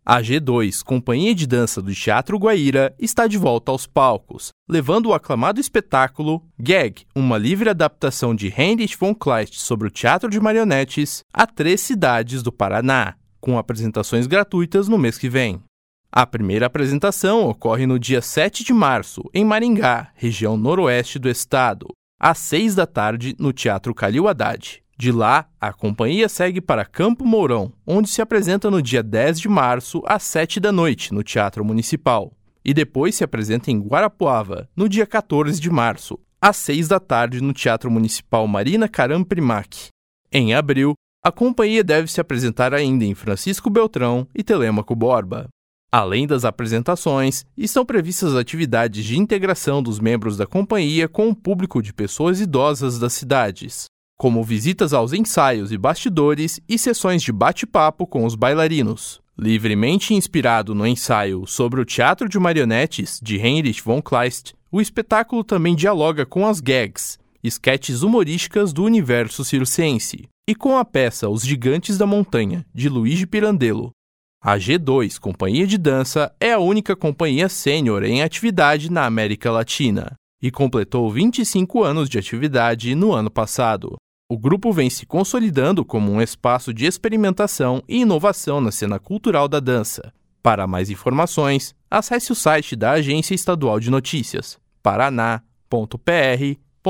A G2, companhia de dança do Teatro Guaíra, está de volta aos palcos, levando o aclamado espetáculo Gag, uma livre adaptação de Heinrich von Kleist sobre o teatro de marionetes, a 3 cidades do Paraná, com apresentações gratuitas no mês que vem. A primeira apresentação ocorre no dia 7 de março, em Maringá, região noroeste do estado, às 6 da tarde, no Teatro Calil Haddad. De lá, a companhia segue para Campo Mourão, onde se apresenta no dia 10 de março, às 7 da noite, no Teatro Municipal. E depois se apresenta em Guarapuava, no dia 14 de março, às 6 da tarde, no Teatro Municipal Marina Caram Primac. Em abril, a companhia deve se apresentar ainda em Francisco Beltrão e Telêmaco Borba. Além das apresentações, estão previstas atividades de integração dos membros da companhia com o público de pessoas idosas das cidades, como visitas aos ensaios e bastidores e sessões de bate-papo com os bailarinos. Livremente inspirado no ensaio sobre o teatro de marionetes de Heinrich von Kleist, o espetáculo também dialoga com as gags, esquetes humorísticas do universo circense, e com a peça Os Gigantes da Montanha, de Luigi Pirandello. A G2, companhia de dança, é a única companhia sênior em atividade na América Latina e completou 25 anos de atividade no ano passado. O grupo vem se consolidando como um espaço de experimentação e inovação na cena cultural da dança. Para mais informações, acesse o site da Agência Estadual de Notícias,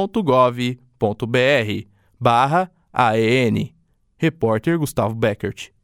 paraná.pr.gov.br/AEN. Repórter Gustavo Beckert.